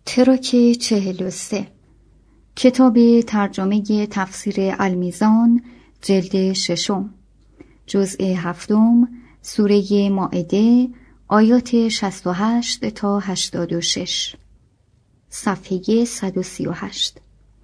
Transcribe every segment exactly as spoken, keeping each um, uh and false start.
تراک چهل و سه، کتاب ترجمه تفسیر المیزان، جلد ششم، جزء هفتم، سوره مائده، آیات شصت و هشت تا هشتاد و شش، صفحه صد و سی و هشت.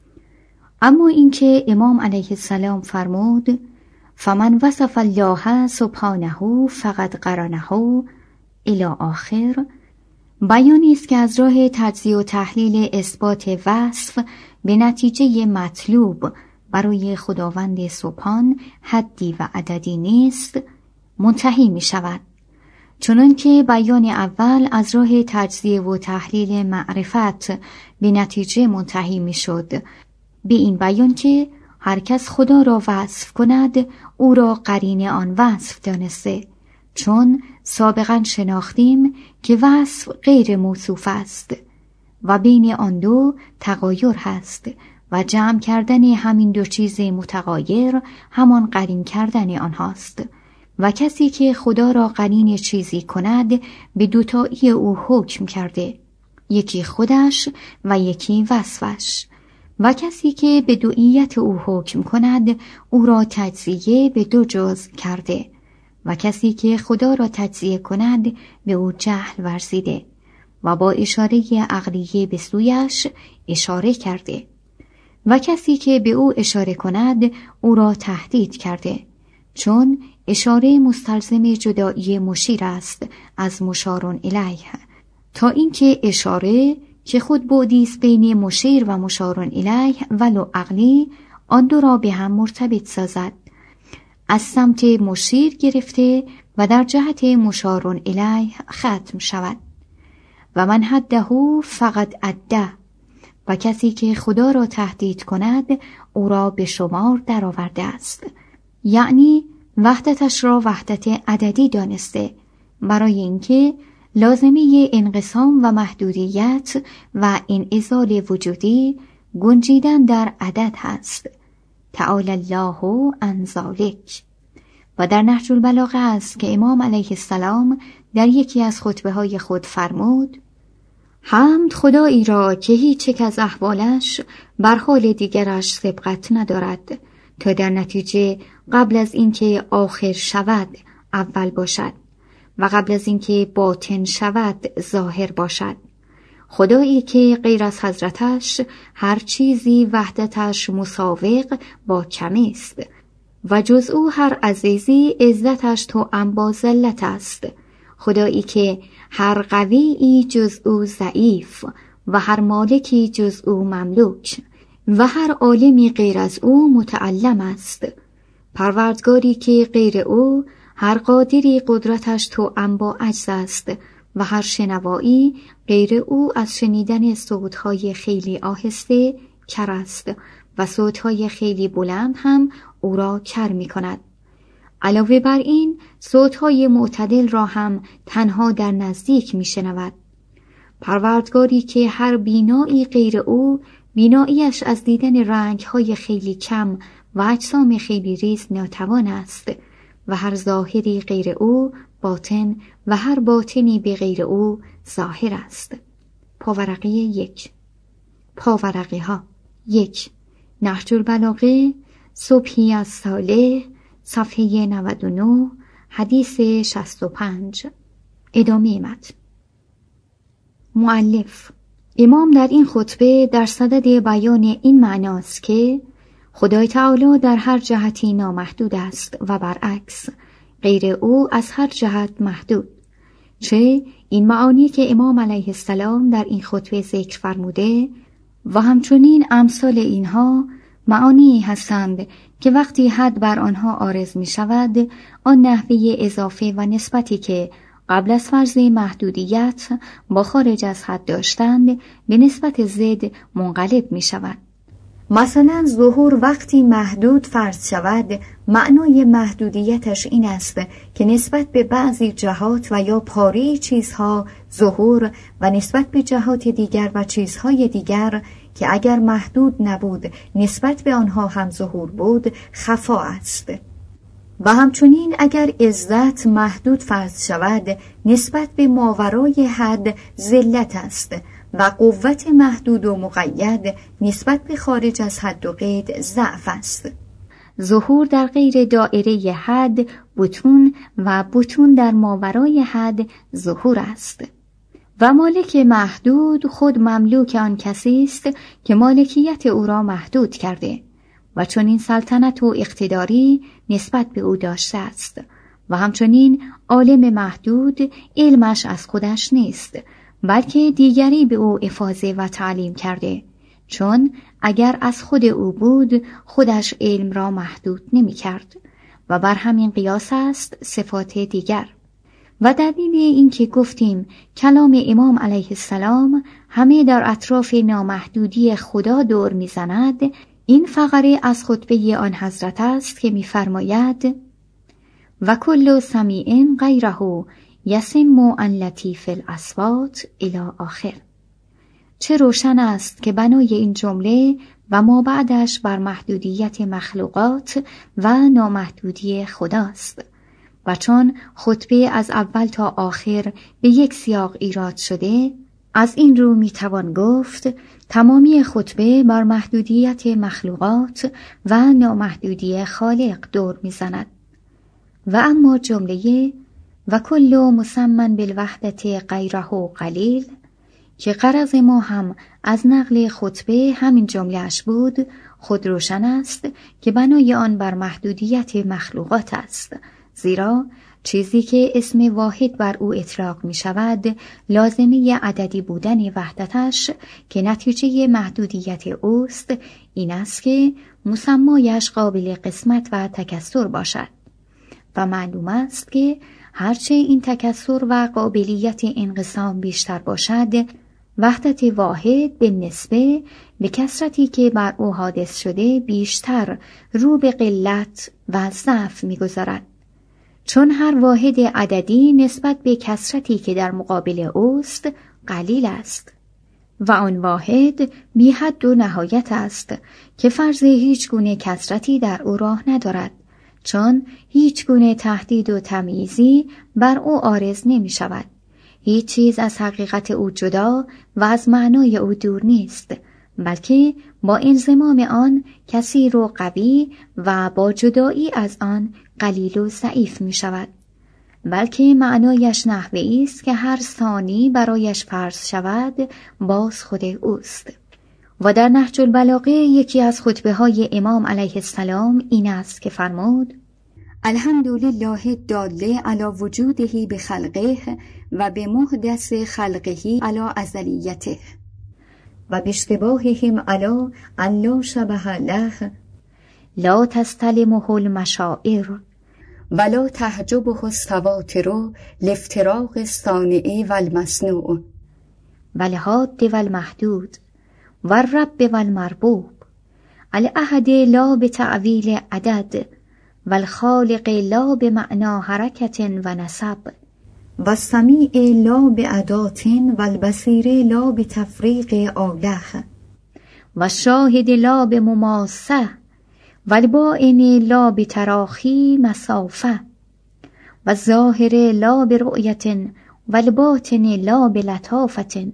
اما اینکه امام علیه السلام فرمود فمن وصف الله سبحانه فقد قرنه الی آخر، بیانی است که از راه تجزیه و تحلیل اثبات وصف به نتیجه مطلوب برای خداوند سبحان حدی و عددی نیست منتهی می شود، چنان که بیان اول از راه تجزیه و تحلیل معرفت به نتیجه منتهی می شد به این بیان که هر کس خدا را وصف کند او را قرین آن وصف دانسته، چون سابقا شناختیم که وصف غیر موصوف است و بین آن دو تغایر هست و جمع کردن همین دو چیز متغایر همان قرین کردن آنهاست و کسی که خدا را قرین چیزی کند به دوتایی او حکم کرده، یکی خودش و یکی وصفش، و کسی که به دوییت او حکم کند او را تجزیه به دو جزء کرده و کسی که خدا را تجزیه کند به او جهل ورزیده و با اشاره عقلیه به سویش اشاره کرده و کسی که به او اشاره کند او را تهدید کرده، چون اشاره مستلزم جدایی مشیر است از مشار الیه، تا اینکه اشاره که خود بعدیست بین مشیر و مشار الیه ولو عقلی آن دو را به هم مرتبط سازد، از سمت مشیر گرفته و در جهت مشار الیه ختم شود. و من حده فقط عده، و کسی که خدا را تهدید کند او را به شمار درآورده است، یعنی وحدتش را وحدت عددی دانسته، برای اینکه لازمه انقسام و محدودیت و انعزال وجودی گنجیدن در عدد هست. تعالی الله عن ذلک. و در نهج البلاغه است که امام علیه السلام در یکی از خطبه های خود فرمود حمد خدایی را که هیچ یک از احوالش بر حال دیگرش سبقت ندارد تا در نتیجه قبل از اینکه آخر شود اول باشد و قبل از اینکه باطن شود ظاهر باشد، خدایی که غیر از حضرتش هر چیزی وحدتش مساوق با کمی است و جز او هر عزیزی عزتش توأم با ذلت است، خدایی که هر قویی جز او ضعیف و هر مالکی جز او مملوک و هر عالمی غیر از او متعلم است، پروردگاری که غیر او هر قادری قدرتش توأم با عجز است و هر شنوایی غیر او از شنیدن صوتهای خیلی آهسته کر است و صوتهای خیلی بلند هم او را کر می کند. علاوه بر این صوتهای معتدل را هم تنها در نزدیک می شنود. پروردگاری که هر بینایی غیر او بیناییش از دیدن رنگهای خیلی کم و اجسام خیلی ریز ناتوان است و هر ظاهری غیر او باطن و هر باطنی به غیر او ظاهر است. پاورقی یک. پاورقی ها یک. نهج البلاغه، صبحی از صالح، صفحه نود و نه، حدیث شصت و پنج. ادامه متن. مؤلف امام در این خطبه در صدد بیان این معناست که خدای تعالی در هر جهتی نامحدود است و برعکس غیر او از هر جهت محدود، چه این معانی که امام علیه السلام در این خطبه ذکر فرموده و همچنین امثال اینها معانی هستند که وقتی حد بر آنها عارض می شود آن نحوه اضافه و نسبتی که قبل از فرض محدودیت با خارج از حد داشتند به نسبت ضد منقلب می شود. مثلا ظهور وقتی محدود فرض شود معنای محدودیتش این است که نسبت به بعضی جهات و یا پاره چیزها ظهور و نسبت به جهات دیگر و چیزهای دیگر که اگر محدود نبود نسبت به آنها هم ظهور بود خفا است. و همچنین اگر عزت محدود فرض شود نسبت به ماورای حد ذلت است و قوت محدود و مقید نسبت به خارج از حد و قید ضعف است. ظهور در غیر دایره حد بطون و بطون در ماورای حد ظهور است. و مالک محدود خود مملوک آن کسی است که مالکیت او را محدود کرده و چون این سلطنت و اقتداری نسبت به او داشته است و همچنین عالم محدود علمش از خودش نیست بلکه دیگری به او افاضه و تعلیم کرده، چون اگر از خود او بود خودش علم را محدود نمی کرد و بر همین قیاس است صفات دیگر. و دلیل این که گفتیم کلام امام علیه السلام همه در اطراف نامحدودی خدا دور میزند، این فقره از خطبه آن حضرت است که می‌فرماید و کل سمیع غیره یسم عن لطیف الاصوات الی آخر. چه روشن است که بنای این جمله و ما بعدش بر محدودیت مخلوقات و نامحدودی خداست و چون خطبه از اول تا آخر به یک سیاق ایراد شده، از این رو میتوان گفت تمامی خطبه بر محدودیت مخلوقات و نامحدودی خالق دور میزند. و اما جمله و کل مسمن بالوحدت غیره قلیل که غرض ما هم از نقل خطبه همین جملهش بود، خود روشن است که بنای آن بر محدودیت مخلوقات است، زیرا چیزی که اسم واحد بر او اطلاق می شود لازمه عددی بودن وحدتش که نتیجه محدودیت اوست این است که مسمایش قابل قسمت و تکثر باشد و معلوم است که هرچه این تکثر و قابلیت انقسام بیشتر باشد وحدت واحد به نسبه به کثرتی که بر او حادث شده بیشتر رو به قلت و ضعف می گذارد، چون هر واحد عددی نسبت به کثرتی که در مقابل اوست قلیل است و آن واحد بی حد و نهایت است که فرض هیچ گونه کثرتی در او راه ندارد، چون هیچ گونه تهدید و تمییزی بر او عارض نمی شود. هیچ چیز از حقیقت او جدا و از معنای او دور نیست، بلکه با انضمام آن کثیر و قوی و با جدایی از آن قلیل و ضعیف می شود، بلکه معنایش نحوی است که هر ثانی برایش فرض شود باز خود اوست. و در نهج البلاغه یکی از خطبه های امام علیه السلام این است که فرمود الحمدلله الدال علی وجوده بخلقه و بمحدث خلقه علی ازلیته و باشتباههم علی ان لا شبه له لا تستلمه المشاعر ولا تحجبه السواتر لافتراق الصانع والمصنوع والحاد والمحدود والرب والمربوب الاحد لا بتأویل عدد والخالق لا بمعنى حرکت و نسب والسمیع لا بعدات والبصیر لا بتفریق آله والشاهد لا بمماسه والبائن لا بتراخی مسافه والظاهر لا برؤیت والباطن لا بلطافة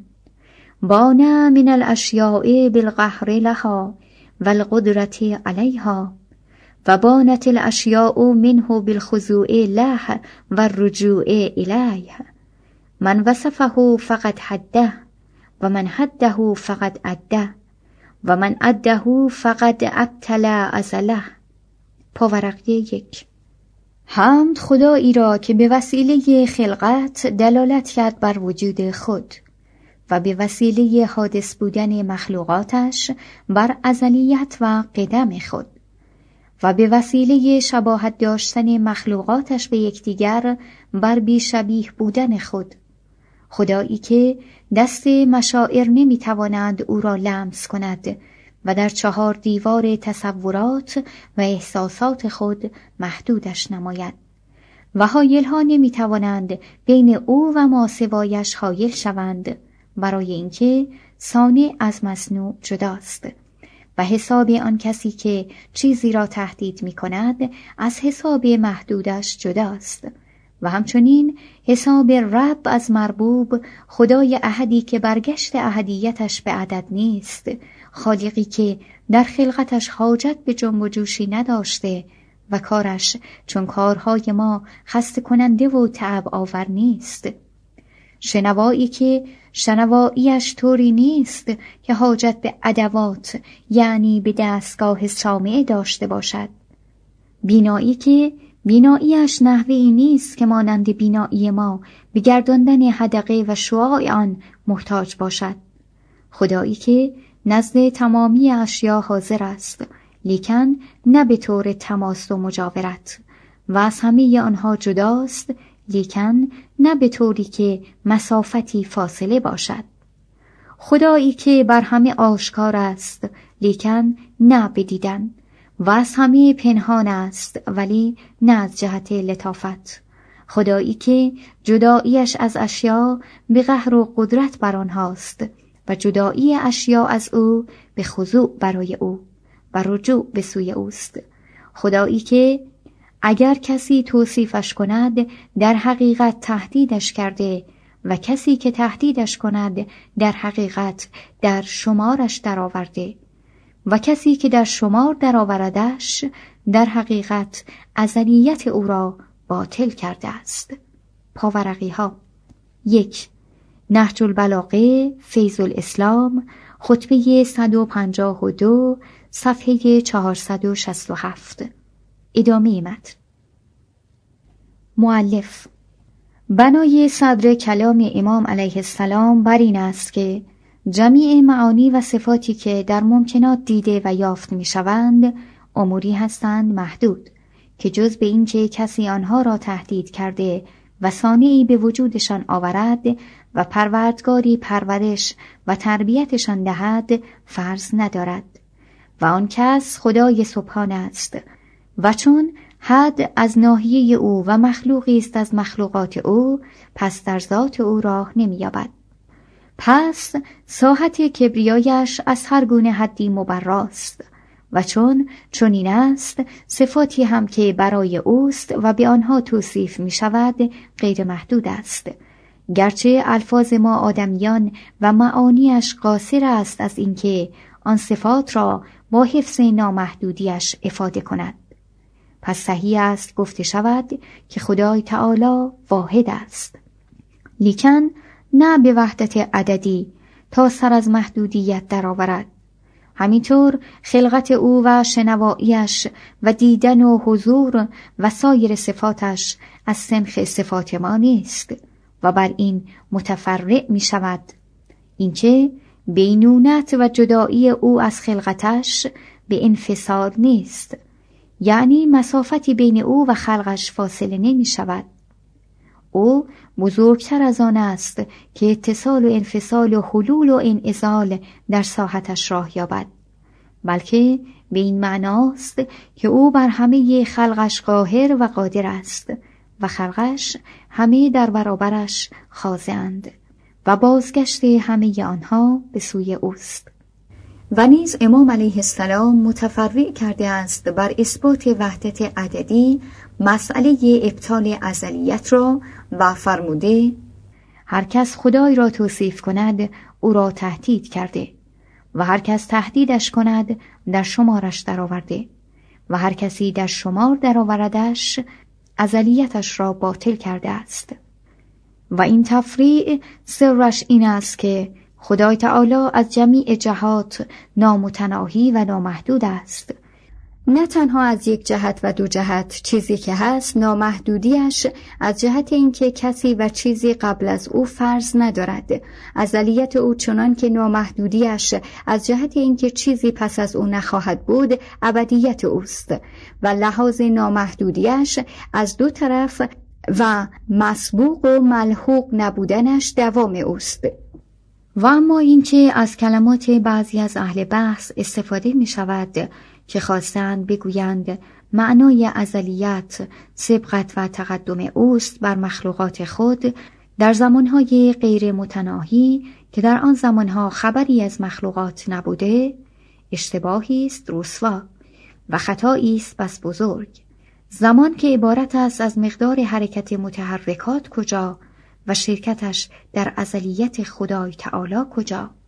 بان من الاشیاء بالقهر لها والقدرة علیها و بانت الاشیاء منه بالخضوع له والرجوع الیه من وصفه فقد حده و من حده فقد عده و من عده فقد ابطل ازله. پاورقی یک. حمد خدایی را که به وسیله خلقت دلالت کرد بر وجود خود و به وسیله حادث بودن مخلوقاتش بر ازلیت و قدم خود و به وسیله شباهت داشتن مخلوقاتش به یکدیگر بر بیشبیه بودن خود، خدایی که دست مشاعر نمیتوانند او را لمس کند و در چهار دیوار تصورات و احساسات خود محدودش نماید و حایلها نمیتوانند بین او و ما سوایش حایل شوند، برای اینکه صانع از مصنوع جداست و حساب آن کسی که چیزی را تهدید می کند از حساب محدودش جداست و همچنین حساب رب از مربوب، خدای احدی که برگشت احدیتش به عدد نیست، خالقی که در خلقتش حاجت به جنب و جوشی نداشته و کارش چون کارهای ما خسته کننده و تعب آور نیست، شنوایی که شنواییش طوری نیست که حاجت به ادوات یعنی به دستگاه سامعه داشته باشد، بینایی که بیناییش نحوی نیست که مانند بینایی ما به گرداندن حدقه و شعاع آن محتاج باشد، خدایی که نزد تمامی اشیا حاضر است لیکن نه به طور تماس و مجاورت و از همه آنها جداست لیکن نه به طوری که مسافتی فاصله باشد، خدایی که بر همه آشکار است لیکن نه بدیدن و از همه پنهان است ولی نه از جهت لطافت، خدایی که جداییش از اشیا به قهر و قدرت بر آنهاست و جدایی اشیا از او به خضوع برای او و رجوع به سوی اوست، خدایی که اگر کسی توصیفش کند در حقیقت تهدیدش کرده و کسی که تهدیدش کند در حقیقت در شمارش درآورده و کسی که در شمار درآوردش در حقیقت ازلیت او را باطل کرده است. پاورقی ها. یک. نهج البلاغه، فیض الاسلام، خطبه صد و پنجاه و دو، صفحه چهارصد و شصت و هفت. ادامه متن. مؤلف: بنای صدر کلام امام علیه السلام بر این است که جمیع معانی و صفاتی که در ممکنات دیده و یافت می شوند اموری هستند محدود که جز به این که کسی آنها را تهدید کرده و صانعی به وجودشان آورد و پروردگاری پرورش و تربیتشان دهد فرض ندارد و آن کس خدای سبحان است و چون حد از ناحیه او و مخلوقی است از مخلوقات او پس در ذات او راه نمی‌یابد. پس ساحت کبریایش از هر گونه حدی مبراست و چون چنین است صفاتی هم که برای اوست و به آنها توصیف می شود غیر محدود است، گرچه الفاظ ما آدمیان و معانیش قاصر است از اینکه آن صفات را با حفظ نامحدودیش افاده کند. پس صحیح است گفته شود که خدای تعالی واحد است، لیکن نه به وحدت عددی تا سر از محدودیت درآورد. همینطور خلقت او و شنواییش و دیدن و حضور و سایر صفاتش از سنخ صفات ما نیست و بر این متفرع می شود اینکه بینونت و جدایی او از خلقتش به انفصال نیست، یعنی مسافتی بین او و خلقش فاصله نمی شود. او بزرگتر از آن است که اتصال و انفصال و حلول و انعزال در ساحتش راه یابد، بلکه به این معناست که او بر همه خلقش قاهر و قادر است و خلقش همه در برابرش خاضع‌اند و بازگشت همه آنها به سوی اوست. و نیز امام علیه السلام متفرع کرده است بر اثبات وحدت عددی مسئله ابطال ازلیت را و فرموده هر کس خدای را توصیف کند او را تهدید کرده و هر کس تهدیدش کند در شمارش درآورده و هر کسی در شمار درآوردش ازلیتش را باطل کرده است. و این تفریع سرش این است که خدای تعالی از جمیع جهات نامتناهی و نامحدود است، نه تنها از یک جهت و دو جهت، چیزی که هست نامحدودیش از جهت اینکه کسی و چیزی قبل از او فرض ندارد، ازلیت او چنان که نامحدودیش از جهت اینکه چیزی پس از او نخواهد بود ابدیت اوست و لحاظ نامحدودیش از دو طرف و مسبوق و ملحوق نبودنش دوام اوست. و اما اینکه از کلمات بعضی از اهل بحث استفاده می شود که خواستند بگویند معنای ازلیت سبقت و تقدم اوست بر مخلوقات خود در زمانهای غیر متناهی که در آن زمانها خبری از مخلوقات نبوده، اشتباهی است رسوا و خطایی است بس بزرگ، زمان که عبارت است از مقدار حرکت متحرکات کجا و شرکتش در ازلیت خدای تعالی کجا؟